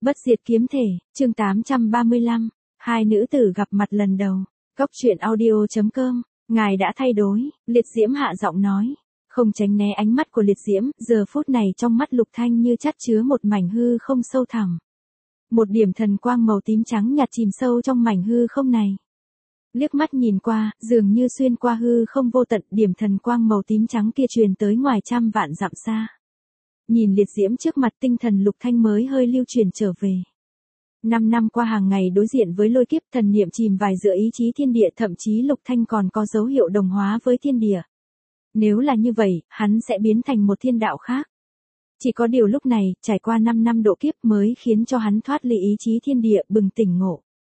Bất diệt kiếm thể, chương 835, hai nữ tử gặp mặt lần đầu. Góc truyện audio.com, ngài đã thay đổi, Liệt Diễm hạ giọng nói. Không tránh né ánh mắt của Liệt Diễm, giờ phút này trong mắt Lục Thanh như chắt chứa một mảnh hư không sâu thẳm. Một điểm thần quang màu tím trắng nhạt chìm sâu trong mảnh hư không này. Liếc mắt nhìn qua, dường như xuyên qua hư không vô tận, điểm thần quang màu tím trắng kia truyền tới ngoài trăm vạn dặm xa. Nhìn Liệt Diễm trước mặt, tinh thần Lục Thanh mới hơi lưu truyền trở về. 5 năm qua hàng ngày đối diện với lôi kiếp, thần niệm chìm vài giữa ý chí thiên địa, thậm chí Lục Thanh còn có dấu hiệu đồng hóa với thiên địa. Nếu là như vậy, hắn sẽ biến thành một thiên đạo khác. Chỉ có điều lúc này, trải qua 5 năm độ kiếp mới khiến cho hắn thoát ly ý chí thiên địa, bừng tỉnh ngộ.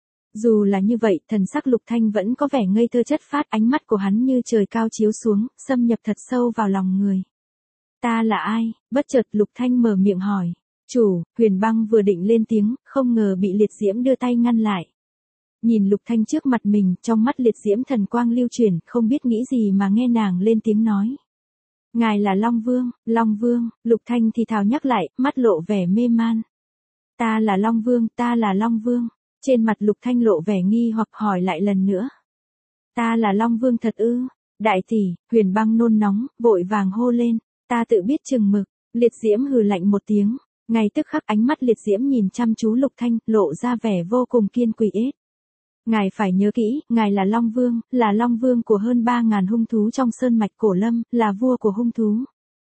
Dù là như vậy, thần sắc Lục Thanh vẫn có vẻ ngây thơ chất phát, ánh mắt của hắn như trời cao chiếu xuống, xâm nhập thật sâu vào lòng người. Ta là ai? Bất chợt Lục Thanh mở miệng hỏi. Chủ, Huyền Băng vừa định lên tiếng, không ngờ bị Liệt Diễm đưa tay ngăn lại. Nhìn Lục Thanh trước mặt mình, trong mắt Liệt Diễm thần quang lưu chuyển, không biết nghĩ gì mà nghe nàng lên tiếng nói. Ngài là Long Vương, Lục Thanh thì thào nhắc lại, mắt lộ vẻ mê man. Ta là Long Vương. Trên mặt Lục Thanh lộ vẻ nghi hoặc hỏi lại lần nữa. Ta là Long Vương thật ư? Đại tỷ, Huyền Băng nôn nóng, vội vàng hô lên. Ta tự biết chừng mực. Liệt Diễm hừ lạnh một tiếng. Ngay tức khắc ánh mắt Liệt Diễm nhìn chăm chú Lục Thanh, lộ ra vẻ vô cùng kiên quyết. Ngài phải nhớ kỹ, ngài là Long Vương của hơn 3.000 hung thú trong sơn mạch Cổ Lâm, là vua của hung thú.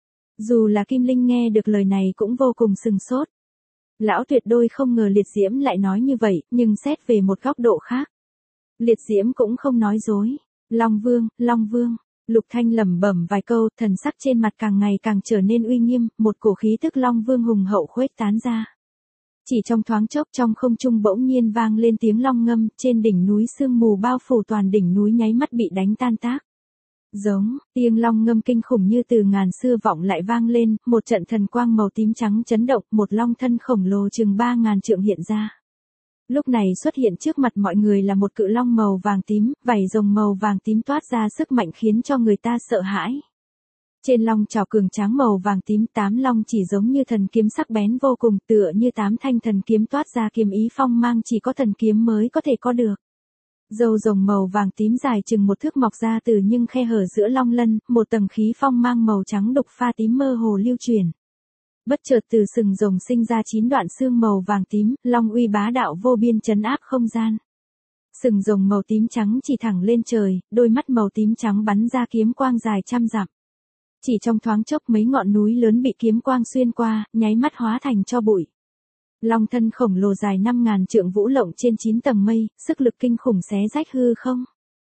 Dù là Kim Linh nghe được lời này cũng vô cùng sừng sốt. Lão tuyệt đối không ngờ Liệt Diễm lại nói như vậy, nhưng xét về một góc độ khác. Liệt Diễm cũng không nói dối. Long Vương. Lục Thanh lẩm bẩm vài câu, thần sắc trên mặt càng ngày càng trở nên uy nghiêm, một cổ khí tức Long Vương hùng hậu khuếch tán ra. Chỉ trong thoáng chốc, trong không trung bỗng nhiên vang lên tiếng long ngâm, trên đỉnh núi sương mù bao phủ toàn đỉnh núi nháy mắt bị đánh tan tác. Giống, tiếng long ngâm kinh khủng như từ ngàn xưa vọng lại vang lên, một trận thần quang màu tím trắng chấn động, một long thân khổng lồ chừng 3.000 trượng hiện ra. Lúc này xuất hiện trước mặt mọi người là một cự long màu vàng tím, vảy rồng màu vàng tím toát ra sức mạnh khiến cho người ta sợ hãi. Trên long chảo cường tráng màu vàng tím, 8 long chỉ giống như thần kiếm sắc bén vô cùng, tựa như 8 thanh thần kiếm toát ra kiếm ý phong mang chỉ có thần kiếm mới có thể có được. Râu rồng màu vàng tím dài chừng 1 thước mọc ra từ những khe hở giữa long lân, một tầng khí phong mang màu trắng đục pha tím mơ hồ lưu truyền. Bất chợt từ sừng rồng sinh ra 9 đoạn xương màu vàng tím, long uy bá đạo vô biên trấn áp không gian. Sừng rồng màu tím trắng chỉ thẳng lên trời, đôi mắt màu tím trắng bắn ra kiếm quang dài trăm dặm. Chỉ trong thoáng chốc mấy ngọn núi lớn bị kiếm quang xuyên qua, nháy mắt hóa thành tro bụi. Long thân khổng lồ dài 5.000 trượng vũ lộng trên 9 tầng mây, sức lực kinh khủng xé rách hư không.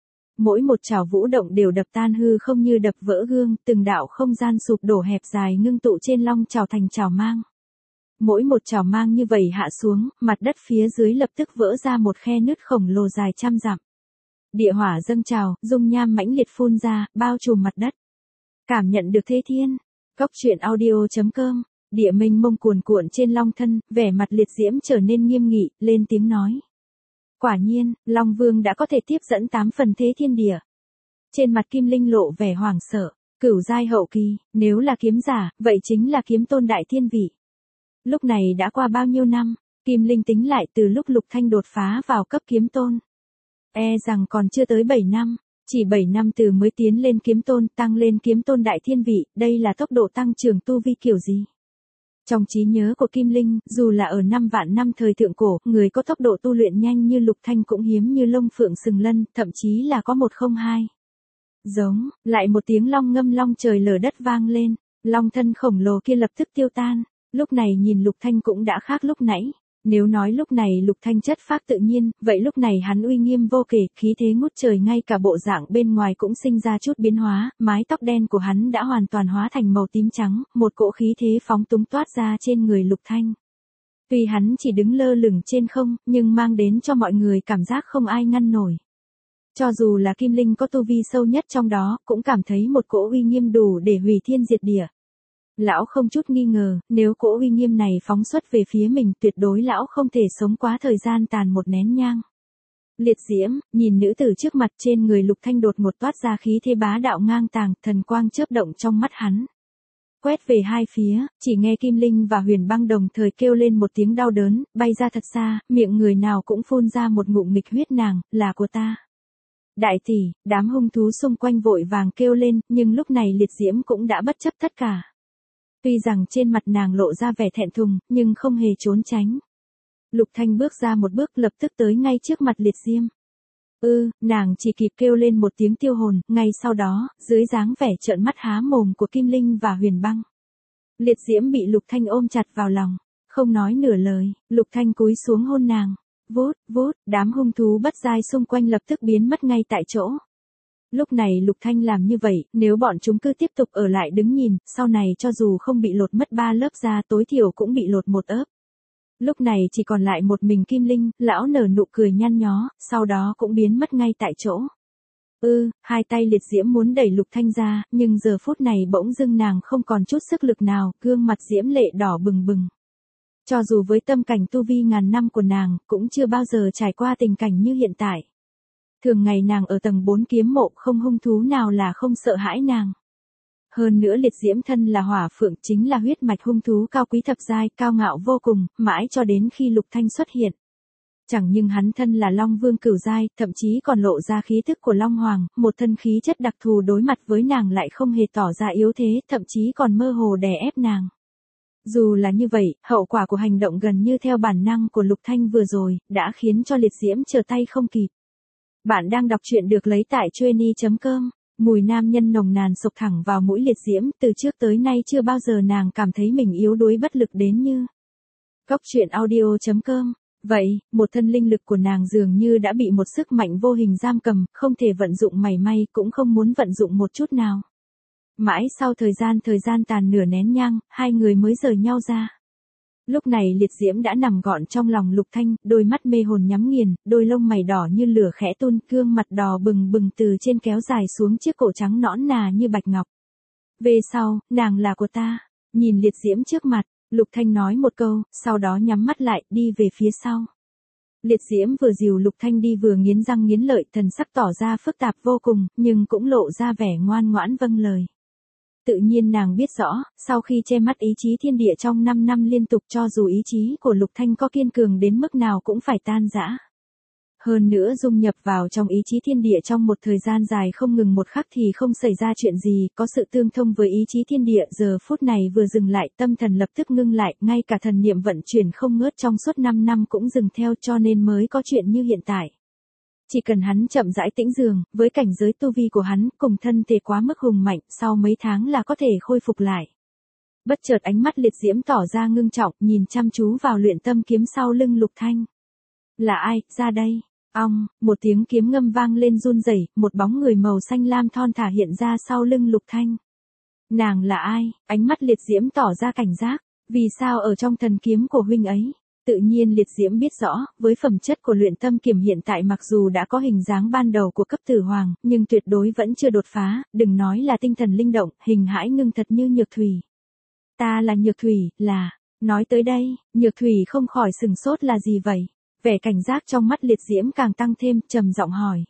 Mỗi một chảo vũ động đều đập tan hư không như đập vỡ gương, từng đạo không gian sụp đổ hẹp dài ngưng tụ trên long chảo thành chảo mang. Mỗi một chảo mang như vậy hạ xuống, mặt đất phía dưới lập tức vỡ ra một khe nứt khổng lồ dài trăm dặm. Địa hỏa dâng trào, dung nham mãnh liệt phun ra, bao trùm mặt đất. Cảm nhận được thế thiên. Góc truyện audio.com, địa mênh mông cuồn cuộn trên long thân, vẻ mặt Liệt Diễm trở nên nghiêm nghị, lên tiếng nói. Quả nhiên, Long Vương đã có thể tiếp dẫn 8 phần thế thiên địa. Trên mặt Kim Linh lộ vẻ hoảng sợ, cửu giai hậu kỳ, nếu là kiếm giả, vậy chính là kiếm tôn đại thiên vị. Lúc này đã qua bao nhiêu năm, Kim Linh tính lại từ lúc Lục Thanh đột phá vào cấp kiếm tôn. E rằng còn chưa tới 7 năm. Chỉ 7 năm từ mới tiến lên kiếm tôn, tăng lên kiếm tôn đại thiên vị, đây là tốc độ tăng trưởng tu vi kiểu gì? Trong trí nhớ của Kim Linh, dù là ở 5 vạn năm thời thượng cổ, người có tốc độ tu luyện nhanh như Lục Thanh cũng hiếm như lông phượng sừng lân, thậm chí là có 102. Giống, lại một tiếng long ngâm long trời lở đất vang lên, long thân khổng lồ kia lập tức tiêu tan, lúc này nhìn Lục Thanh cũng đã khác lúc nãy. Nếu nói lúc này Lục Thanh chất phác tự nhiên, vậy lúc này hắn uy nghiêm vô kể, khí thế ngút trời, ngay cả bộ dạng bên ngoài cũng sinh ra chút biến hóa, mái tóc đen của hắn đã hoàn toàn hóa thành màu tím trắng, một cỗ khí thế phóng túng toát ra trên người Lục Thanh. Tuy hắn chỉ đứng lơ lửng trên không, nhưng mang đến cho mọi người cảm giác không ai ngăn nổi. Cho dù là Kim Linh có tu vi sâu nhất trong đó, cũng cảm thấy một cỗ uy nghiêm đủ để hủy thiên diệt địa. Lão không chút nghi ngờ, nếu cỗ uy nghiêm này phóng xuất về phía mình, tuyệt đối lão không thể sống quá thời gian tàn một nén nhang. Liệt Diễm, nhìn nữ tử trước mặt, trên người Lục Thanh đột ngột toát ra khí thế bá đạo ngang tàng, thần quang chớp động trong mắt hắn. quét về hai phía, chỉ nghe Kim Linh và Huyền Băng đồng thời kêu lên một tiếng đau đớn, bay ra thật xa, miệng người nào cũng phun ra một ngụm nghịch huyết. Nàng, là của ta. Đại tỷ, đám hung thú xung quanh vội vàng kêu lên, nhưng lúc này Liệt Diễm cũng đã bất chấp tất cả. Tuy rằng trên mặt nàng lộ ra vẻ thẹn thùng, nhưng không hề trốn tránh. Lục Thanh bước ra một bước lập tức tới ngay trước mặt Liệt Diễm. Nàng chỉ kịp kêu lên một tiếng tiêu hồn, ngay sau đó, dưới dáng vẻ trợn mắt há mồm của Kim Linh và Huyền Băng. Liệt Diễm bị Lục Thanh ôm chặt vào lòng, không nói nửa lời, Lục Thanh cúi xuống hôn nàng. Vút, vút, đám hung thú bất giai xung quanh lập tức biến mất ngay tại chỗ. Lúc này Lục Thanh làm như vậy, nếu bọn chúng cứ tiếp tục ở lại đứng nhìn, sau này cho dù không bị lột mất 3 lớp da tối thiểu cũng bị lột một ớp. Lúc này chỉ còn lại một mình Kim Linh, lão nở nụ cười nhăn nhó, sau đó cũng biến mất ngay tại chỗ. Hai tay Liệt Diễm muốn đẩy Lục Thanh ra, nhưng giờ phút này bỗng dưng nàng không còn chút sức lực nào, gương mặt diễm lệ đỏ bừng bừng. Cho dù với tâm cảnh tu vi ngàn năm của nàng, cũng chưa bao giờ trải qua tình cảnh như hiện tại. Thường ngày nàng ở tầng 4 kiếm mộ không hung thú nào là không sợ hãi nàng. Hơn nữa Liệt Diễm thân là hỏa phượng chính là huyết mạch hung thú cao quý thập giai, cao ngạo vô cùng, mãi cho đến khi Lục Thanh xuất hiện. Chẳng nhưng hắn thân là Long Vương cửu giai, thậm chí còn lộ ra khí thức của Long Hoàng, một thân khí chất đặc thù đối mặt với nàng lại không hề tỏ ra yếu thế, thậm chí còn mơ hồ đè ép nàng. Dù là như vậy, hậu quả của hành động gần như theo bản năng của Lục Thanh vừa rồi, đã khiến cho Liệt Diễm trở tay không kịp. Bạn đang đọc truyện được lấy tại Chueny.com. Mùi nam nhân nồng nàn sộc thẳng vào mũi Liệt Diễm, từ trước tới nay chưa bao giờ nàng cảm thấy mình yếu đuối bất lực đến như. Góc truyện audio.com. Vậy, một thân linh lực của nàng dường như đã bị một sức mạnh vô hình giam cầm, không thể vận dụng mảy may, cũng không muốn vận dụng một chút nào. Mãi sau thời gian tàn nửa nén nhang, hai người mới rời nhau ra. Lúc này Liệt Diễm đã nằm gọn trong lòng Lục Thanh, đôi mắt mê hồn nhắm nghiền, đôi lông mày đỏ như lửa khẽ tuôn, gương mặt đỏ bừng bừng từ trên kéo dài xuống chiếc cổ trắng nõn nà như bạch ngọc. Về sau, nàng là của ta. Nhìn Liệt Diễm trước mặt, Lục Thanh nói một câu, sau đó nhắm mắt lại, đi về phía sau. Liệt Diễm vừa dìu Lục Thanh đi vừa nghiến răng nghiến lợi, thần sắc tỏ ra phức tạp vô cùng, nhưng cũng lộ ra vẻ ngoan ngoãn vâng lời. Tự nhiên nàng biết rõ, sau khi che mắt ý chí thiên địa trong 5 năm liên tục cho dù ý chí của Lục Thanh có kiên cường đến mức nào cũng phải tan rã. Hơn nữa dung nhập vào trong ý chí thiên địa trong một thời gian dài không ngừng một khắc thì không xảy ra chuyện gì, có sự tương thông với ý chí thiên địa, giờ phút này vừa dừng lại, tâm thần lập tức ngưng lại, ngay cả thần niệm vận chuyển không ngớt trong suốt 5 năm cũng dừng theo, cho nên mới có chuyện như hiện tại. Chỉ cần hắn chậm rãi tĩnh dưỡng, với cảnh giới tu vi của hắn, cùng thân thể quá mức hùng mạnh, sau mấy tháng là có thể khôi phục lại. Bất chợt ánh mắt Liệt Diễm tỏ ra ngưng trọng, nhìn chăm chú vào luyện tâm kiếm sau lưng Lục Thanh. Là ai, ra đây? Ong, một tiếng kiếm ngâm vang lên run rẩy, một bóng người màu xanh lam thon thả hiện ra sau lưng Lục Thanh. Nàng là ai? Ánh mắt Liệt Diễm tỏ ra cảnh giác, vì sao ở trong thần kiếm của huynh ấy? Tự nhiên Liệt Diễm biết rõ, với phẩm chất của luyện tâm kiếm hiện tại mặc dù đã có hình dáng ban đầu của cấp tử hoàng, nhưng tuyệt đối vẫn chưa đột phá, đừng nói là tinh thần linh động, hình hãi ngưng thật như Nhược Thủy. Ta là Nhược Thủy, là... Nói tới đây, Nhược Thủy không khỏi sừng sốt, là gì vậy? Vẻ cảnh giác trong mắt Liệt Diễm càng tăng thêm, trầm giọng hỏi.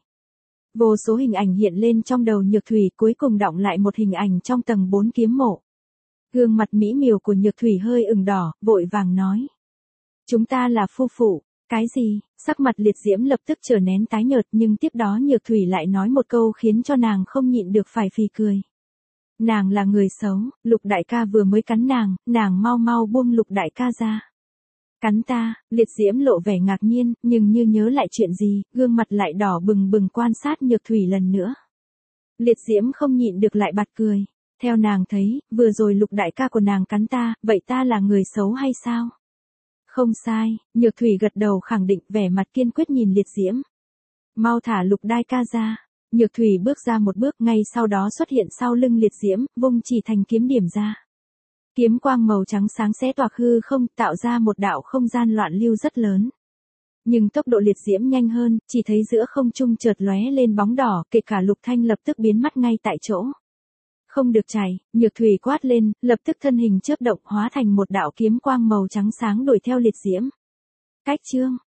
Vô số hình ảnh hiện lên trong đầu Nhược Thủy, cuối cùng đọng lại một hình ảnh trong tầng 4 kiếm mộ. Gương mặt mỹ miều của Nhược Thủy hơi ửng đỏ, vội vàng nói. Chúng ta là phu phụ. Cái gì? Sắc mặt Liệt Diễm lập tức trở nên tái nhợt, nhưng tiếp đó Nhược Thủy lại nói một câu khiến cho nàng không nhịn được phải phì cười. Nàng là người xấu, Lục đại ca vừa mới cắn nàng mau mau buông Lục đại ca ra. Cắn ta? Liệt Diễm lộ vẻ ngạc nhiên, nhưng như nhớ lại chuyện gì, gương mặt lại đỏ bừng bừng quan sát Nhược Thủy lần nữa. Liệt Diễm không nhịn được lại bật cười. Theo nàng thấy, vừa rồi Lục đại ca của nàng cắn ta, vậy ta là người xấu hay sao? Không sai, Nhược Thủy gật đầu khẳng định, vẻ mặt kiên quyết nhìn Liệt Diễm. Mau thả Lục đại ca ra. Nhược Thủy bước ra một bước, ngay sau đó xuất hiện sau lưng Liệt Diễm, vung chỉ thành kiếm điểm ra. Kiếm quang màu trắng sáng xé toạc hư không, tạo ra một đạo không gian loạn lưu rất lớn. Nhưng tốc độ Liệt Diễm nhanh hơn, chỉ thấy giữa không trung chợt lóe lên bóng đỏ, kể cả Lục Thanh lập tức biến mất ngay tại chỗ. Không được chạy, Nhược Thủy quát lên, lập tức thân hình chớp động hóa thành một đạo kiếm quang màu trắng sáng đuổi theo Liệt Diễm. Cách chương